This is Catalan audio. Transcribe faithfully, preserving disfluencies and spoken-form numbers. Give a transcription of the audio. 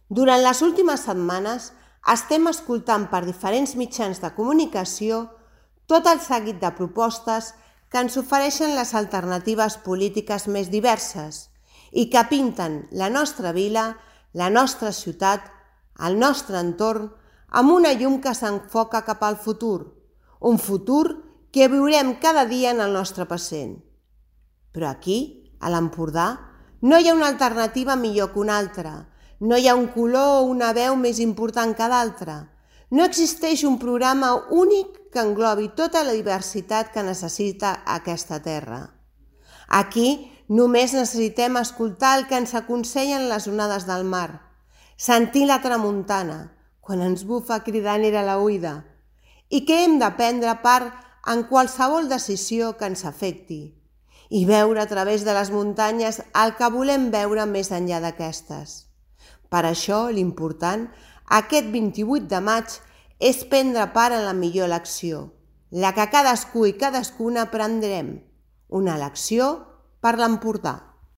Durant les últimes setmanes estem escoltant per diferents mitjans de comunicació tot el seguit de propostes que ens ofereixen les alternatives polítiques més diverses i que pinten la nostra vila, la nostra ciutat, el nostre entorn, amb una llum que s'enfoca cap al futur, un futur que viurem cada dia en el nostre present. Però aquí, a l'Empordà, no hi ha una alternativa millor que una altra, no hi ha un color o una veu més important que l'altra, no existeix un programa únic que englobi tota la diversitat que necessita aquesta terra. Aquí només necessitem escoltar el que ens aconsellen les onades del mar, sentir la tramuntana, quan ens bufa cridant-era la oïda, i que hem de prendre part en qualsevol decisió que ens afecti, i veure a través de les muntanyes el que volem veure més enllà d'aquestes. Per això, l'important, aquest vint-i-vuit de maig, és prendre part en la millor elecció, la que cadascú i cadascuna prendrem, una elecció per l'Empordà.